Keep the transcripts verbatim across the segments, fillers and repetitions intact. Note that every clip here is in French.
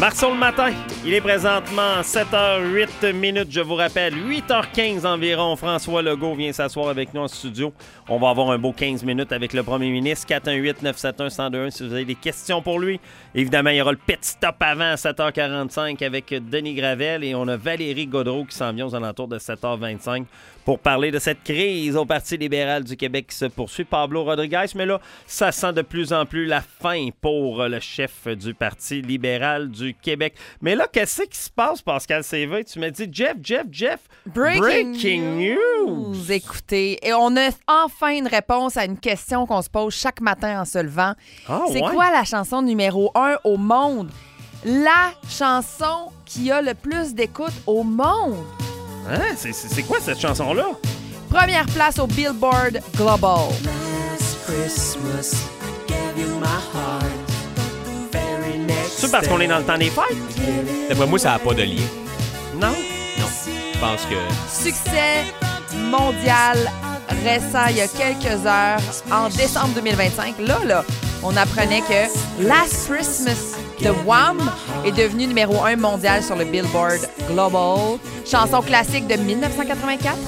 Marceau le matin, il est présentement sept heures huit minutes, je vous rappelle, huit heures quinze environ. François Legault vient s'asseoir avec nous en studio. On va avoir un beau quinze minutes avec le premier ministre. quatre un huit neuf sept un un zéro deux un si vous avez des questions pour lui. Évidemment, il y aura le pit stop avant à sept heures quarante-cinq avec Denis Gravel et on a Valérie Gaudreault qui s'en vient aux alentours de sept heures vingt-cinq pour parler de cette crise au Parti libéral du Québec qui se poursuit. Pablo Rodriguez, mais là, ça sent de plus en plus la fin pour le chef du Parti libéral du Québec. Mais là, qu'est-ce qui se passe, Pascal Sévé? Tu m'as dit, Jeff, Jeff, Jeff, breaking, breaking news. news! Écoutez, et on a enfin une réponse à une question qu'on se pose chaque matin en se levant. Ah, C'est ouais? quoi la chanson numéro un au monde? La chanson qui a le plus d'écoute au monde? Hein? C'est, c'est, c'est quoi cette chanson-là? Première place au Billboard Global. Last Christmas, I gave you my heart. Very next C'est parce qu'on est dans le temps des fêtes? D'après moi, ça n'a pas de lien. Non? Non. Je pense que... Succès mondial récent il y a quelques heures, en décembre deux mille vingt-cinq. Là, là, on apprenait que Last Christmas de Wham est devenu numéro un mondial sur le Billboard Global. Chanson classique de dix-neuf cent quatre-vingt-quatre.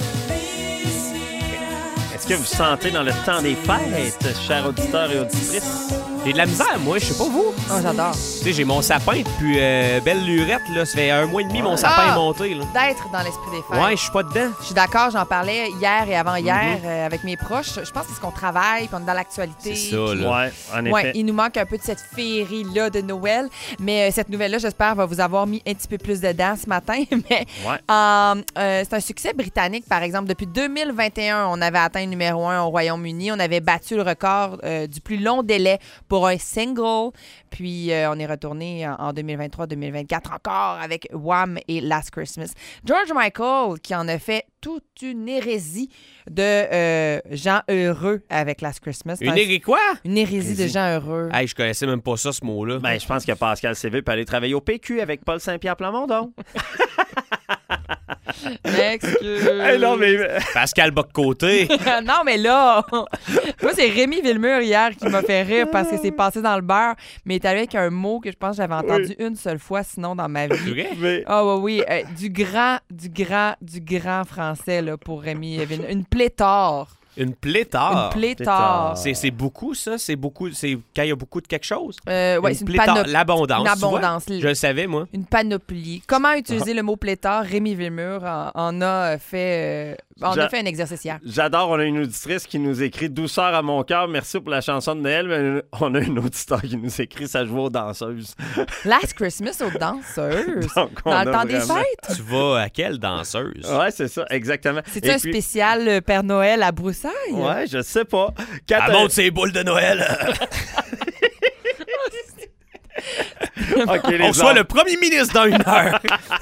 Est-ce que vous sentez dans le temps des fêtes, chers auditeurs et auditrices? J'ai de la misère, moi, je sais pas vous. Oh, j'adore. Tu sais, j'ai mon sapin depuis euh, belle lurette, là. Ça fait un mois et demi, mon sapin Ah! est monté, là. D'être dans l'esprit des fêtes. Ouais, je suis pas dedans. Je suis d'accord, j'en parlais hier et avant-hier Mm-hmm. euh, avec mes proches. Je pense que c'est qu'on travaille, puis on est dans l'actualité. C'est ça, là. Ouais, en effet. Ouais, il nous manque un peu de cette féerie-là de Noël. Mais euh, cette nouvelle-là, j'espère, va vous avoir mis un petit peu plus dedans ce matin. Mais Ouais. euh, euh, c'est un succès britannique, par exemple. Depuis deux mille vingt et un, on avait atteint le numéro un au Royaume-Uni. On avait battu le record euh, du plus long délai pour un single. Puis euh, on est retourné en, en deux mille vingt-trois deux mille vingt-quatre encore avec Wham et Last Christmas. George Michael, qui en a fait toute une hérésie de euh, gens heureux avec Last Christmas. Une hérésie quoi? Une hérésie de gens heureux. Hey, je connaissais même pas ça, ce mot-là. Ben, je pense que Pascal Sévé peut aller travailler au P Q avec Paul Saint-Pierre Plamondon. Excuse. Hey, non, mais... Pascal Boc-Côté. non, mais là, moi, c'est Rémi Villemur hier qui m'a fait rire parce que c'est passé dans le beurre, mais il est allé avec un mot que je pense que j'avais entendu une seule fois, sinon dans ma vie. C'est vrai? mais... Ah oui, oui, euh, du grand, du grand, du grand français là, pour Rémi Villemur. Une pléthore. Une pléthore. Une pléthore. C'est, c'est beaucoup, ça? C'est beaucoup... C'est quand il y a beaucoup de quelque chose? Euh, ouais, une c'est une pléthore. panoplie. L'abondance, Une tu vois? abondance. Je le savais, moi. Une panoplie. Comment utiliser le mot pléthore? Rémi Villemur en, en a fait... euh, on J'a- a fait un exercice hier. J'adore, on a une auditrice qui nous écrit « Douceur à mon cœur, merci pour la chanson de Noël », mais on a une auditeur qui nous écrit « Ça joue aux danseuses Last Christmas aux danseuses. Donc, on Dans le a temps des vraiment- fêtes. Tu vas à quelle danseuse? ». Ouais, c'est ça, exactement. C'est Et un puis- spécial euh, Père Noël à Broussailles? Ouais, je sais pas. Elle Quatre- monte ses boules de Noël. Ok, les On reçoit hommes. le premier ministre dans une heure.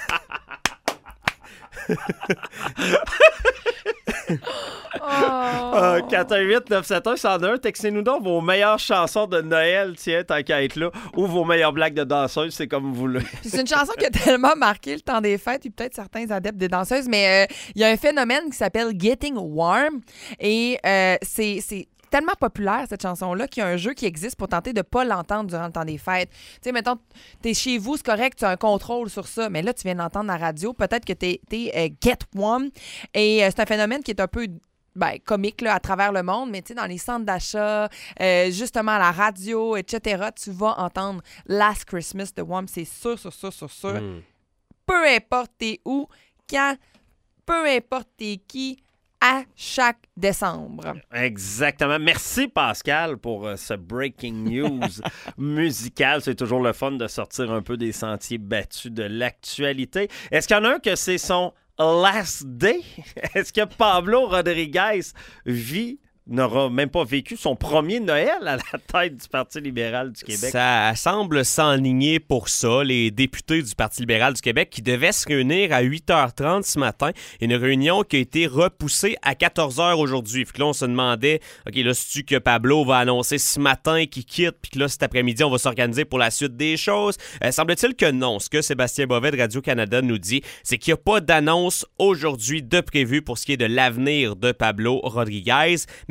Oh. Euh, quatre un huit neuf sept un un zéro deux un, textez-nous donc vos meilleures chansons de Noël, tiens, tant qu'à être là, ou vos meilleures blagues de danseuses, c'est comme vous voulez. C'est une chanson qui a tellement marqué le temps des fêtes et peut-être certains adeptes des danseuses, mais euh, il y a un phénomène qui s'appelle Getting Warm et euh, c'est... c'est tellement populaire, cette chanson-là, qu'il y a un jeu qui existe pour tenter de ne pas l'entendre durant le temps des fêtes. Tu sais, mettons, t'es chez vous, c'est correct, tu as un contrôle sur ça, mais là, tu viens d'entendre à la radio, peut-être que t'es, t'es euh, Get Warm, et euh, c'est un phénomène qui est un peu... Ben, comique là, à travers le monde, mais tu sais, dans les centres d'achat, euh, justement à la radio, et cetera, tu vas entendre Last Christmas de Wham, c'est sûr, sûr, sûr, sûr, sûr. Mm. Peu importe t'es où, quand, peu importe t'es qui, à chaque décembre. Exactement. Merci, Pascal, pour euh, ce breaking news musical. C'est toujours le fun de sortir un peu des sentiers battus de l'actualité. Est-ce qu'il y en a un que c'est son last day? Est-ce que Pablo Rodriguez vit, n'aura même pas vécu son premier Noël à la tête du Parti libéral du Québec? Ça semble s'enligner pour ça. Les députés du Parti libéral du Québec qui devaient se réunir à huit heures trente ce matin. Une réunion qui a été repoussée à quatorze heures aujourd'hui. Fait que là, on se demandait, OK, là, c'est-tu que Pablo va annoncer ce matin qu'il quitte, puis que là, cet après-midi, on va s'organiser pour la suite des choses? Euh, semble-t-il que non. Ce que Sébastien Bovet de Radio-Canada nous dit, c'est qu'il n'y a pas d'annonce aujourd'hui de prévu pour ce qui est de l'avenir de Pablo Rodriguez. Mais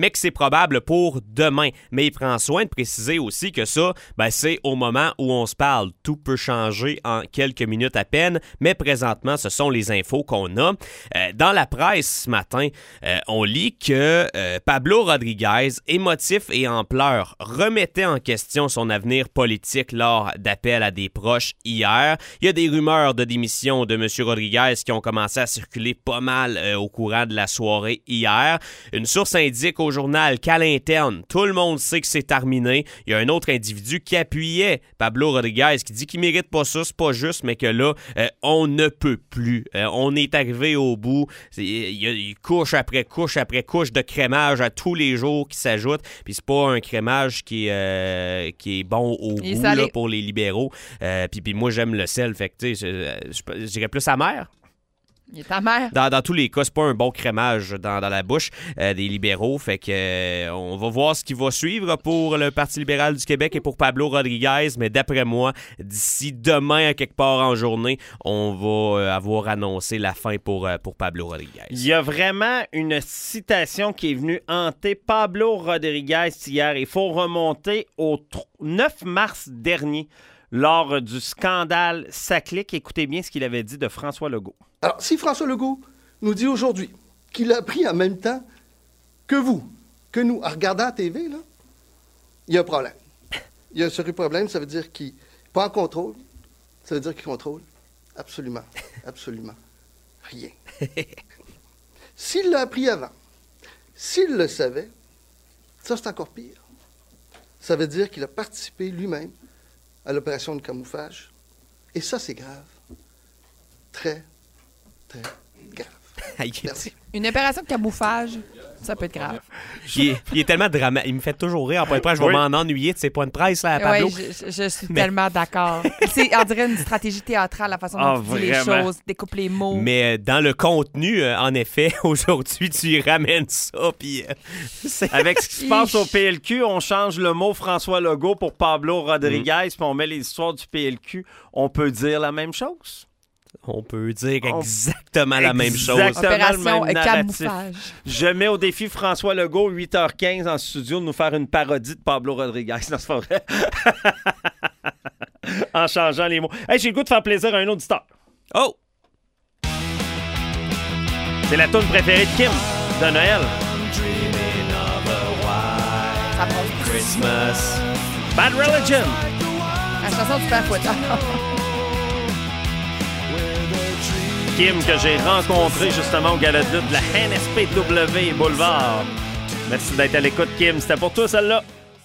mais que c'est probable pour demain. Mais il prend soin de préciser aussi que ça, ben, c'est au moment où on se parle. Tout peut changer en quelques minutes à peine, mais présentement, ce sont les infos qu'on a. Euh, dans la presse ce matin, euh, on lit que euh, Pablo Rodriguez, émotif et en pleurs, remettait en question son avenir politique lors d'appels à des proches hier. Il y a des rumeurs de démission de M. Rodriguez qui ont commencé à circuler pas mal euh, au courant de la soirée hier. Une source indique au journal qu'à l'interne, tout le monde sait que c'est terminé. Il y a un autre individu qui appuyait Pablo Rodriguez, qui dit qu'il mérite pas ça, c'est pas juste, mais que là, euh, on ne peut plus. Euh, on est arrivé au bout. Il y a il couche après couche après couche de crémage à tous les jours qui s'ajoutent. Puis c'est pas un crémage qui est, euh, qui est bon au Il est goût là, pour les libéraux. Euh, puis, puis moi, j'aime le sel. Fait que, tu sais, je, je, je dirais plus amer. Il est amer. Dans, dans tous les cas, c'est pas un bon crémage dans, dans la bouche euh, des libéraux. Fait que euh, on va voir ce qui va suivre pour le Parti libéral du Québec et pour Pablo Rodriguez. Mais d'après moi, d'ici demain, à quelque part en journée, on va euh, avoir annoncé la fin pour, euh, pour Pablo Rodriguez. Il y a vraiment une citation qui est venue hanter Pablo Rodriguez hier. Il faut remonter au neuf mars dernier, lors du scandale Saclic. Écoutez bien ce qu'il avait dit de François Legault. Alors, si François Legault nous dit aujourd'hui qu'il a appris en même temps que vous, que nous, en regardant la T V, là, il y a un problème. Il y a un sérieux problème, ça veut dire qu'il n'est pas en contrôle. Ça veut dire qu'il contrôle absolument, absolument rien. S'il l'a appris avant, s'il le savait, ça, c'est encore pire. Ça veut dire qu'il a participé lui-même à l'opération de camouflage. Et ça, c'est grave. Très, très grave. Merci. Une opération de camouflage, ça peut être grave. Il est, il est tellement dramatique. Il me fait toujours rire en point de presse. Je vais Oui. m'en ennuyer de ses points de presse là, à Pablo. Oui, je, je- je suis Mais- tellement d'accord. C'est, on dirait une stratégie théâtrale, la façon dont Ah, tu dis les vraiment. choses, découpe les mots. Mais euh, dans le contenu, euh, en effet, aujourd'hui, tu y ramènes ça. Puis, euh, c'est- Avec ce qui se passe au P L Q, on change le mot François Legault pour Pablo Rodriguez, puis on met les histoires du P L Q. On peut dire la même chose? on peut dire On- exactement la même chose. Exactement le Opération même euh, narratif. camouflage. Je mets au défi François Legault, huit heures quinze en studio, de nous faire une parodie de Pablo Rodriguez. Non, c'est pas vrai. En changeant les mots. Hey, j'ai le goût de faire plaisir à un auditeur. Oh! C'est la tune préférée de Kim, de Noël. Ça passe. Christmas. Bad Religion. La chanson du père Fouettard. Kim, que j'ai rencontré justement au gala de lutte de la N S P W Boulevard. Merci d'être à l'écoute, Kim. C'était pour toi, celle-là.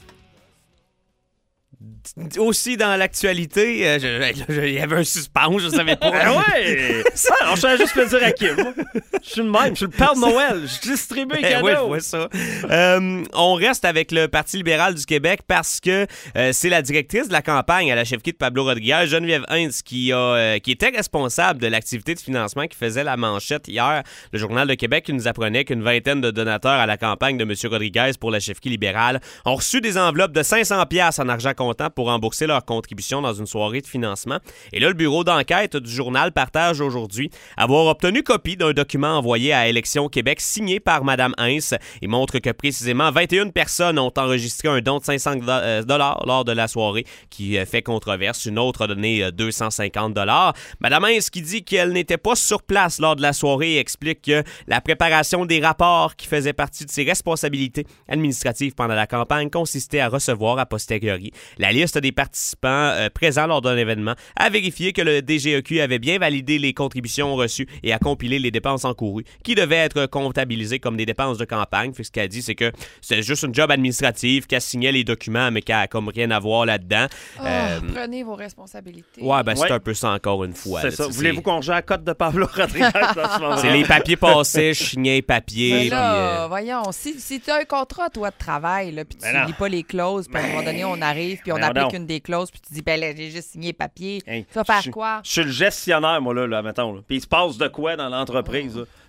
Aussi dans l'actualité, euh, je- je- je- il y avait un suspense, je savais pas. Ah ouais! Ah, alors, je fais juste plaisir à Kim. moi. Je suis le même. Je suis le père de Noël. Je distribue les Eh cadeaux. oui, je vois ça. Euh, on reste avec le Parti libéral du Québec parce que euh, c'est la directrice de la campagne à la chefferie de Pablo Rodriguez, Geneviève Hintz, qui, a, euh, qui était responsable de l'activité de financement qui faisait la manchette hier. Le Journal de Québec qui nous apprenait qu'une vingtaine de donateurs à la campagne de M. Rodriguez pour la chefferie libérale ont reçu des enveloppes de cinq cents dollars en argent comptant pour rembourser leur contribution dans une soirée de financement. Et là, le bureau d'enquête du journal partage aujourd'hui avoir obtenu copie d'un document envoyé à Élections Québec signé par Mme Hintz. Il montre que précisément vingt et une personnes ont enregistré un don de cinq cents dollars lors de la soirée qui fait controverse. Une autre a donné deux cent cinquante dollars. Mme Hintz qui dit qu'elle n'était pas sur place lors de la soirée et explique que la préparation des rapports qui faisait partie de ses responsabilités administratives pendant la campagne consistait à recevoir a posteriori la liste des participants euh, présents lors d'un événement, à vérifier que le D G E Q avait bien validé les contributions reçues et à compiler les dépenses encourues qui devaient être comptabilisées comme des dépenses de campagne. Fait que ce qu'elle dit, c'est que c'est juste une job administrative, qu'elle signait les documents, mais qu'elle a comme rien à voir là-dedans. Oh, Euh, prenez vos responsabilités. ouais, ben c'est Ouais. un peu ça encore une fois. C'est là, ça. tu sais, Voulez-vous qu'on joue à la cote de Pablo Rodriguez? c'est, c'est les papiers passés, je signais les papiers. Mais puis, là, euh, voyons, si, si tu as un contrat, toi, de travail, là, puis tu Ben non. lis pas les clauses, puis à un moment donné, on arrive, puis on Ben applique non. une des clauses, puis tu dis, ben là, j'ai juste signé papier. Hey, tu vas faire je- quoi? Je suis le gestionnaire, moi, là, là mettons. là. Puis il se passe de quoi dans l'entreprise? là?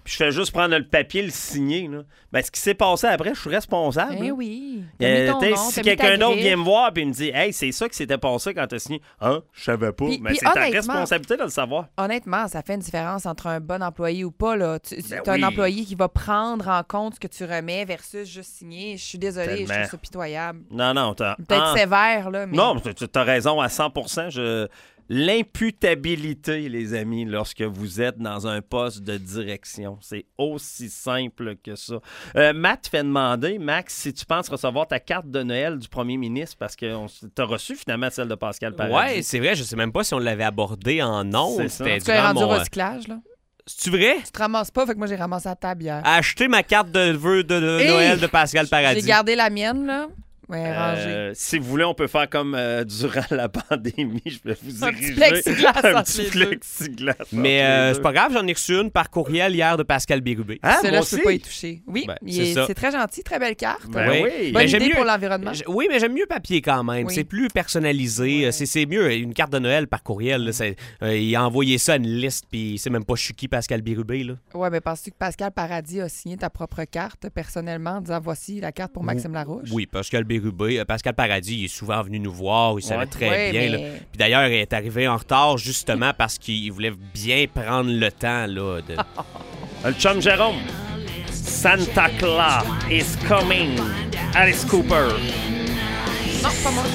puis je fais juste prendre le papier, le signer, là. Ben, ce qui s'est passé après, je suis responsable. Eh là. oui. Euh, T'as mis ton t'sais, nom, si t'as mis quelqu'un ta d'autre griffe. vient me voir et me dit « Hey, c'est ça qui s'était passé quand t'as signé. » Hein? Je savais pas. Puis- Mais puis c'est ta honnêtement- responsabilité de le savoir. Honnêtement, ça fait une différence entre un bon employé ou pas. Là. Tu Ben as oui. un employé qui va prendre en compte ce que tu remets versus juste signer. Je suis désolée, je Tellement. trouve ça pitoyable. Non, non, t'as... Peut-être Ah, sévère, là, mais... Non, tu as raison à cent pour cent. Je... L'imputabilité, les amis, lorsque vous êtes dans un poste de direction, c'est aussi simple que ça. Euh, Matt fait demander, Max, si tu penses recevoir ta carte de Noël du premier ministre, parce que tu as reçu finalement celle de Pascal Paradis. Ouais, c'est vrai, je sais même pas si on l'avait abordé en nom. C'est ça. C'était Tu es rendu durant au mon... recyclage, là. C'est-tu vrai? Tu te ramasses pas, fait que moi, j'ai ramassé à table hier. Acheter ma carte de vœux de, de Hey! Noël de Pascal Paradis. J'ai gardé la mienne, là. Ouais, rangée. Euh, si vous voulez, on peut faire comme euh, durant la pandémie. Je vais vous Un petit diriger plexiglas un entre petit les deux. plexiglas entre Mais les euh, deux. c'est pas grave, j'en ai reçu une par courriel hier de Pascal Bérubé. Hein, Celle-là, moi je peux aussi? pas y toucher. Oui, Ben, il c'est est- ça. c'est très gentil, très belle carte. Ben Oui. oui. Bonne Ben, j'aime idée mieux- pour l'environnement. J- Oui, mais j'aime mieux papier quand même. Oui. C'est plus personnalisé. Ouais. C'est, c'est mieux. Une carte de Noël par courriel, là, c'est- euh, il a envoyé ça à une liste, puis il sait même pas je suis qui Pascal Bérubé. Là. Ouais, mais penses-tu que Pascal Paradis a signé ta propre carte personnellement en disant voici la carte pour Maxime Larouche? Oui, Pascal Bérubé. euh, Pascal Paradis, il est souvent venu nous voir. Il savait Ouais. très Ouais, bien. mais- là. Puis d'ailleurs, il est arrivé en retard justement parce qu'il voulait bien prendre le temps. Là, de... Le chum Jérôme. Santa Claus is coming. Alice Cooper. Non, pas moi.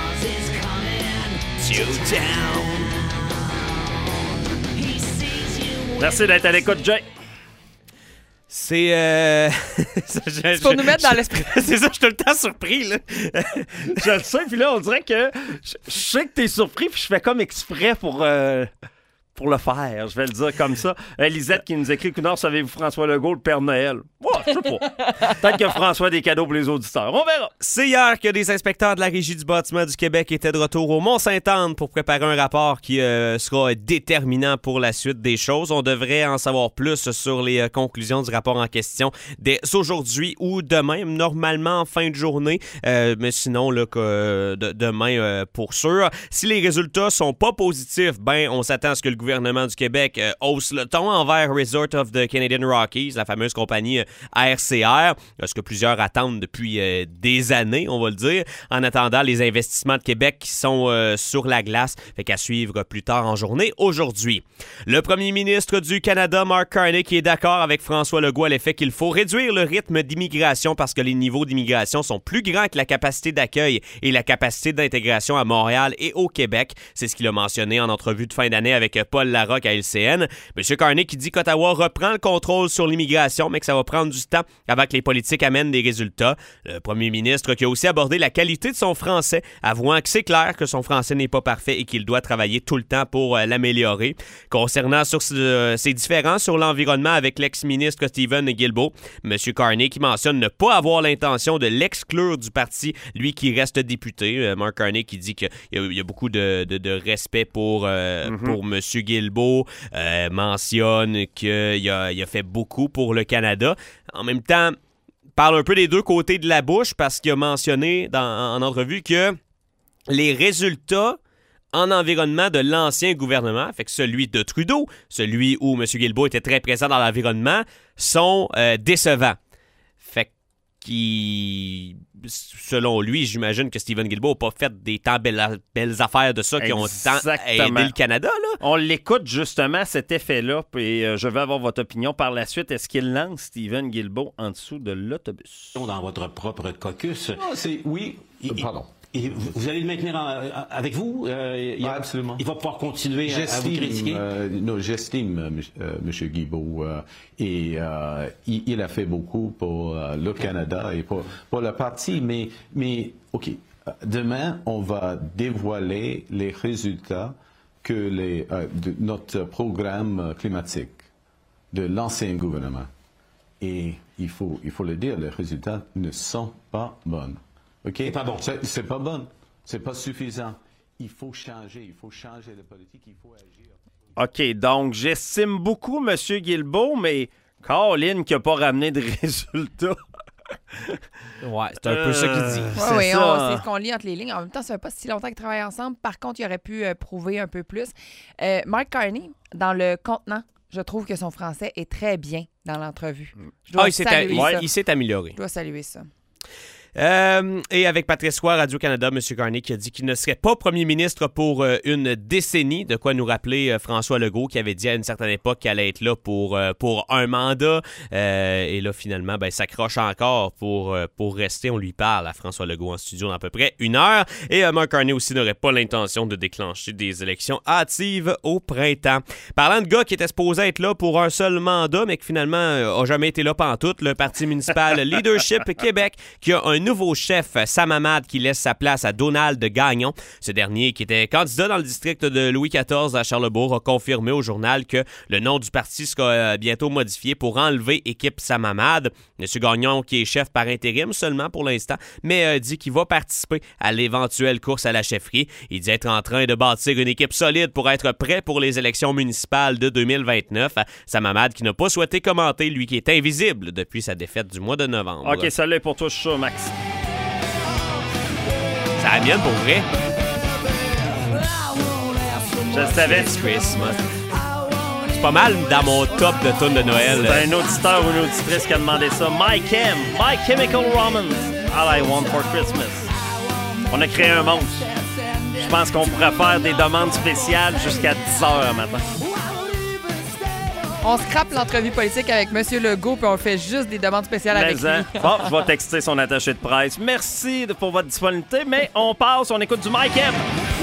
Merci d'être à l'écoute, Jay. C'est. Euh... ça, je- C'est pour je- nous mettre dans je- l'esprit. C'est ça, je suis tout le temps surpris. Là. Je le sais, puis là, on dirait que je, je sais que t'es surpris, puis je fais comme exprès pour, euh, pour le faire. Je vais le dire comme ça. Euh, Lisette qui nous écrit « savez-vous François Legault, le Père Noël? » Ouais, je sais pas. Peut-être que François a des cadeaux pour les auditeurs. On verra. C'est hier que des inspecteurs de la Régie du bâtiment du Québec étaient de retour au Mont-Sainte-Anne pour préparer un rapport qui euh, sera déterminant pour la suite des choses. On devrait en savoir plus sur les euh, conclusions du rapport en question dès aujourd'hui ou demain, normalement en fin de journée, euh, mais sinon là, que, euh, de- demain euh, pour sûr. Si les résultats sont pas positifs, ben on s'attend à ce que le gouvernement du Québec euh, hausse le ton envers Resort of the Canadian Rockies, la fameuse compagnie euh, R C R, ce que plusieurs attendent depuis euh, des années, on va le dire, en attendant les investissements de Québec qui sont euh, sur la glace, fait qu'à suivre plus tard en journée aujourd'hui. Le premier ministre du Canada, Mark Carney, qui est d'accord avec François Legault à l'effet qu'il faut réduire le rythme d'immigration parce que les niveaux d'immigration sont plus grands que la capacité d'accueil et la capacité d'intégration à Montréal et au Québec. C'est ce qu'il a mentionné en entrevue de fin d'année avec Paul Larocque à L C N. M. Carney qui dit qu'Ottawa reprend le contrôle sur l'immigration, mais que ça va prendre du temps avant que les politiques amènent des résultats. Le premier ministre qui a aussi abordé la qualité de son français, avouant que c'est clair que son français n'est pas parfait et qu'il doit travailler tout le temps pour euh, l'améliorer. Concernant sur, euh, ses différences sur l'environnement avec l'ex-ministre Stephen Guilbeault, M. Carney qui mentionne ne pas avoir l'intention de l'exclure du parti, lui qui reste député. Euh, Mark Carney qui dit qu'il y, a- il y a beaucoup de, de, de respect pour, euh, Mhm. pour M. Guilbeault, euh, mentionne qu'il a, il a fait beaucoup pour le Canada. En même temps, parle un peu des deux côtés de la bouche parce qu'il a mentionné dans, en entrevue que les résultats en environnement de l'ancien gouvernement, fait que celui de Trudeau, celui où M. Guilbeault était très présent dans l'environnement, sont euh, décevants. Fait qui, selon lui, j'imagine que Stephen Guilbeault n'a pas fait des tant belles, belles affaires de ça qui ont tant Exactement. aidé le Canada, là. On l'écoute justement, cet effet-là, et euh, je vais avoir votre opinion par la suite. Est-ce qu'il lance Stephen Guilbeault en dessous de l'autobus? Dans votre propre caucus. Ah, c'est oui. Il- Pardon. Et vous vous allez le maintenir en- avec vous? Euh, il, Ouais, absolument. Il va pouvoir continuer à, à vous J'estime, critiquer? euh, non, j'estime euh, M. euh, M. Guilbeault euh, et euh, il, il a fait beaucoup pour euh, le Canada et pour, pour le parti, mais, mais OK, euh, demain, on va dévoiler les résultats que les, euh, de notre programme euh, climatique de l'ancien gouvernement. Et il faut, il faut le dire, les résultats ne sont pas bons. OK? C'est pas bon. C'est, c'est pas bon. C'est pas suffisant. Il faut changer. Il faut changer de politique. Il faut agir. OK, donc j'estime beaucoup M. Guilbeault, mais Caroline qui n'a pas ramené de résultats. Ouais, c'est un peu ça qu'il dit. Euh, Oui, c'est oui, ça. on- c'est ce qu'on lit entre les lignes. En même temps, ça fait pas si longtemps qu'ils travaillent ensemble. Par contre, il aurait pu euh, prouver un peu plus. Euh, Mark Carney, dans le contenant, je trouve que son français est très bien dans l'entrevue. Je Ah, dois il s'est, saluer a- ça. il s'est amélioré. Je dois saluer ça. Euh, et avec Patrice Roy, Radio-Canada, M. Carney qui a dit qu'il ne serait pas premier ministre pour euh, une décennie, de quoi nous rappeler euh, François Legault qui avait dit à une certaine époque qu'il allait être là pour, euh, pour un mandat. Euh, et là, finalement, ben, ça croche encore pour, euh, pour rester. On lui parle à François Legault en studio dans à peu près une heure. Et euh, Mark Carney aussi n'aurait pas l'intention de déclencher des élections hâtives au printemps. Parlant de gars qui étaient supposés être là pour un seul mandat, mais qui finalement euh, a jamais été là pantoute, le Parti municipal Leadership Québec qui a un nouveau chef, Sam Hamad, qui laisse sa place à Donald Gagnon. Ce dernier, qui était candidat dans le district de Louis quatorze à Charlesbourg, a confirmé au journal que le nom du parti sera bientôt modifié pour enlever équipe Sam Hamad. M. Gagnon, qui est chef par intérim seulement pour l'instant, mais euh, dit qu'il va participer à l'éventuelle course à la chefferie. Il dit être en train de bâtir une équipe solide pour être prêt pour les élections municipales de deux mille vingt-neuf. Sam Hamad, qui n'a pas souhaité commenter, lui qui est invisible depuis sa défaite du mois de novembre. OK, celle-là est pour toi, je suis sûr, Max. Ça la mienne pour vrai. Je le savais. Christmas. C'est pas mal dans mon top de tunes de Noël. C'est un auditeur ou une auditrice qui a demandé ça. My Chem, My Chemical Romance, All I Want for Christmas. On a créé un monstre. Je pense qu'on pourrait faire des demandes spéciales jusqu'à dix heures matin. On scrape l'entrevue politique avec M. Legault puis on fait juste des demandes spéciales avec Mais, hein, lui. bon, je vais texter son attaché de presse. Merci de- pour votre disponibilité, mais on passe, on écoute du Mike M.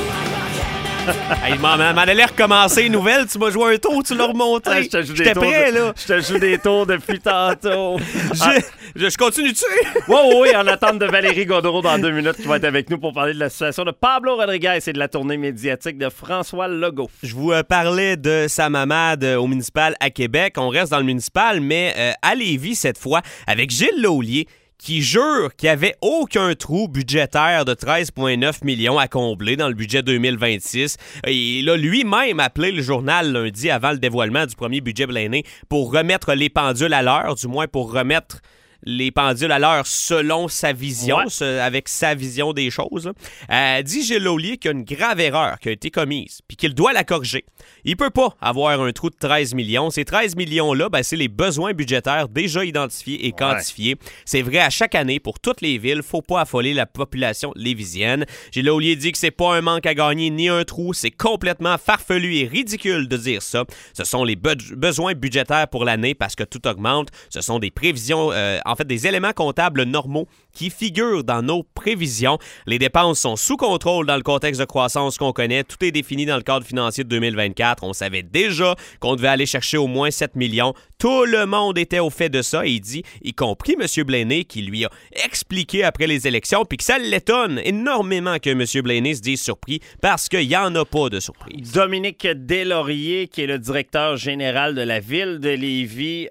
Hey, m'en m'en allait recommencer une nouvelle. Tu m'as joué un tour, tu l'as remonté. Ah, je te joue des J'étais tours prêt, de- là. Je te joue des tours depuis tantôt. Ah, Je, je, je continue dessus. oui, oui, oui, en attente de Valérie Gaudreau dans deux minutes qui va être avec nous pour parler de la situation de Pablo Rodriguez et de la tournée médiatique de François Legault. Je vous euh, parlais de Sam Hamad euh, au municipal à Québec. On reste dans le municipal, mais euh, à Lévis cette fois, avec Gilles Laulier, qui jure qu'il n'y avait aucun trou budgétaire de treize virgule neuf millions à combler dans le budget deux mille vingt-six. Il a lui-même appelé le journal lundi avant le dévoilement du premier budget Blaney pour remettre les pendules à l'heure, du moins pour remettre les pendules à l'heure selon sa vision, Ouais. ce- avec sa vision des choses. Euh, dit Gilles Laulier qu'il y a une grave erreur qui a été commise, puis qu'il doit la corriger. Il peut pas avoir un trou de treize millions. Ces treize millions-là, ben, c'est les besoins budgétaires déjà identifiés et quantifiés. C'est vrai à chaque année pour toutes les villes. Faut pas affoler la population lévisienne. Gilles Laulier dit que c'est pas un manque à gagner ni un trou. C'est complètement farfelu et ridicule de dire ça. Ce sont les be- besoins budgétaires pour l'année parce que tout augmente. Ce sont des prévisions, euh, en fait, des éléments comptables normaux qui figurent dans nos prévisions. Les dépenses sont sous contrôle dans le contexte de croissance qu'on connaît. Tout est défini dans le cadre financier de deux mille vingt-quatre. On savait déjà qu'on devait aller chercher au moins sept millions. Tout le monde était au fait de ça. Et il dit, y compris M. Blaney, qui lui a expliqué après les élections, puis que ça l'étonne énormément que M. Blaney se dise surpris parce qu'il n'y en a pas de surprise. Dominique Deslauriers, qui est le directeur général de la ville de Lévis,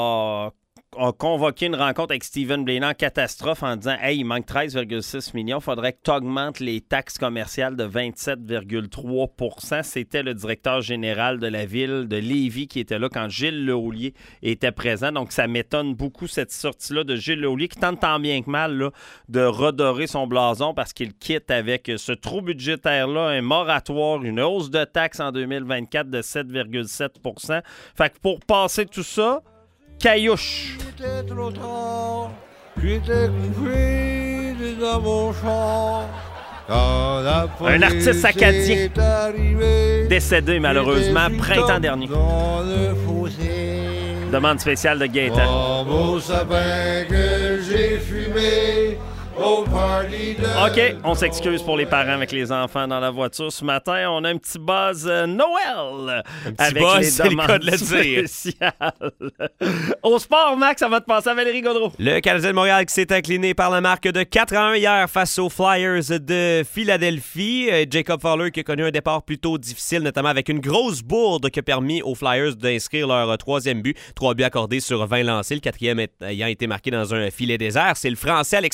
a a convoqué une rencontre avec Stephen Blaney en catastrophe en disant « Hey, il manque treize virgule six millions, il faudrait que tu augmentes les taxes commerciales de vingt-sept virgule trois pour cent. » C'était le directeur général de la ville de Lévis qui était là quand Gilles Laulier était présent. Donc, ça m'étonne beaucoup, cette sortie-là de Gilles Laulier, qui tente tant bien que mal là, de redorer son blason parce qu'il quitte avec ce trou budgétaire-là, un moratoire, une hausse de taxes en deux mille vingt-quatre de sept virgule sept pour cent. Fait que pour passer tout ça, caillouche. C'était trop tard, j'étais couché dans mon char. Quand la Un artiste police acadien est arrivée, décédé malheureusement j'étais printemps comme dernier. dans le fossé. Demande spéciale de Gaëtan. Oh, beau sapin que j'ai fumé au party de... OK, on s'excuse pour les parents avec les enfants dans la voiture. Ce matin, on a un petit buzz euh, Noël. Un petit avec buzz, les c'est le demandes cas de le dire. spéciales. Au sport, Max, ça va te passer à Valérie Gaudreau. Le Canadien de Montréal qui s'est incliné par la marque de quatre à un hier face aux Flyers de Philadelphie. Euh, Jacob Fowler qui a connu un départ plutôt difficile, notamment avec une grosse bourde qui a permis aux Flyers d'inscrire leur euh, troisième but. Trois buts accordés sur vingt lancés, le quatrième ayant été marqué dans un filet désert. C'est le Français Alexandre Texier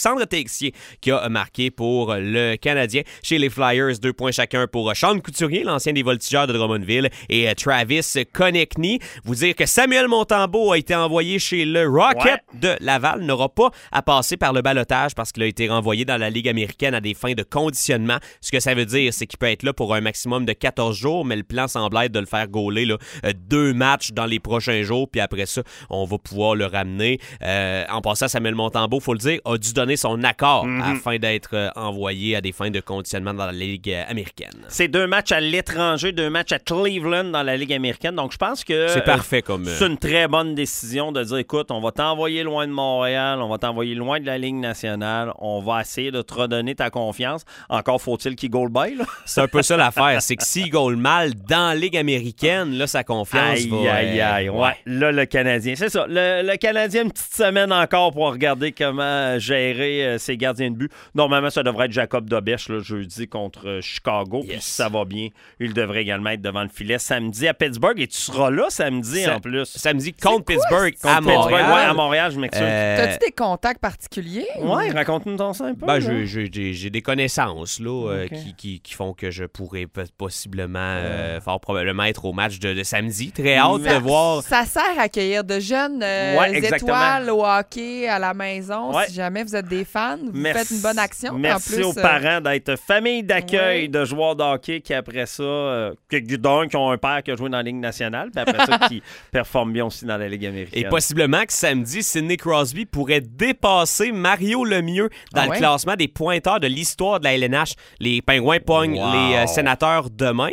Mercier qui a marqué pour le Canadien. Chez les Flyers, deux points chacun pour Sean Couturier, l'ancien des Voltigeurs de Drummondville, et Travis Konechny. Vous dire que Samuel Montembeault a été envoyé chez le Rocket ouais. de Laval, n'aura pas à passer par le ballottage parce qu'il a été renvoyé dans la Ligue américaine à des fins de conditionnement. Ce que ça veut dire, c'est qu'il peut être là pour un maximum de quatorze jours, mais le plan semble être de le faire gauler là, deux matchs dans les prochains jours, puis après ça, on va pouvoir le ramener. Euh, en passant, Samuel Montembeault, il faut le dire, a dû donner son accord mm-hmm. afin d'être euh, envoyé à des fins de conditionnement dans la Ligue euh, américaine. C'est deux matchs à l'étranger, deux matchs à Cleveland dans la Ligue américaine, donc je pense que c'est parfait comme... Euh, c'est une très bonne décision de dire, écoute, on va t'envoyer loin de Montréal, on va t'envoyer loin de la Ligue nationale, on va essayer de te redonner ta confiance. Encore faut-il qu'il goal by, là. C'est un peu ça l'affaire, c'est que s'il goal mal dans la Ligue américaine, là, sa confiance aïe, va... Aïe, aïe, ouais. ouais. Là, le Canadien, c'est ça. Le, le Canadien, une petite semaine encore pour regarder comment gérer euh, ses gardiens de but. Normalement, ça devrait être Jacob Dobèche, là, jeudi, contre euh, Chicago. Yes. Puis si ça va bien, il devrait également être devant le filet samedi à Pittsburgh. Et tu seras là samedi, Sa- en plus. Samedi contre Pittsburgh, contre à Montréal. Pittsburgh, ouais, à Montréal, je m'excuse. Euh... T'as-tu des contacts particuliers? Ouais, raconte-nous ton ça un peu. Ben, j'ai, j'ai, j'ai des connaissances là, okay. euh, qui, qui, qui font que je pourrais possiblement, euh, fort probablement être au match de, de samedi. Très hâte ça, de voir. Ça sert à accueillir de jeunes euh, ouais, étoiles au hockey à la maison. Ouais. Si jamais vous êtes des fans, vous merci, faites une bonne action. Merci en plus, aux euh... parents d'être famille d'accueil ouais. de joueurs de hockey qui, après ça, euh, d'un qui ont un père qui a joué dans la Ligue nationale, puis après ça, qui performe bien aussi dans la Ligue américaine. Et possiblement que samedi, Sidney Crosby pourrait dépasser Mario Lemieux dans ah le ouais? classement des pointeurs de l'histoire de la L N H. Les Pingouins pognent wow. les euh, Sénateurs demain.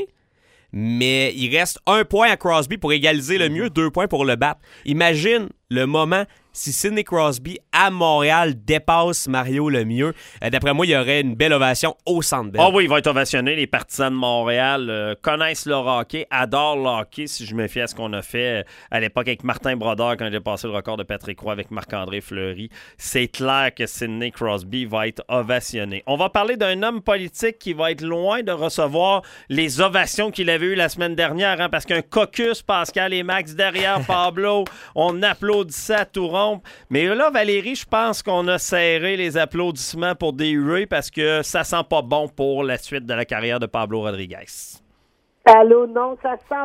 Mais il reste un point à Crosby pour égaliser le mieux, deux points pour le battre. Imagine le moment si Sidney Crosby à Montréal dépasse Mario Lemieux. Euh, d'après moi, il y aurait une belle ovation au Centre Bell. Ah oui, il va être ovationné. Les partisans de Montréal euh, connaissent le hockey, adorent le hockey, si je me fie à ce qu'on a fait euh, à l'époque avec Martin Brodeur quand j'ai passé le record de Patrick Roy avec Marc-André Fleury. C'est clair que Sidney Crosby va être ovationné. On va parler d'un homme politique qui va être loin de recevoir les ovations qu'il avait eues la semaine dernière, hein, parce qu'un caucus, Pascal et Max derrière Pablo, on applaudissait à tout rompre. Mais là, Valérie, je pense qu'on a serré les applaudissements pour des huées parce que ça sent pas bon pour la suite de la carrière de Pablo Rodriguez. Allô, non, ça sent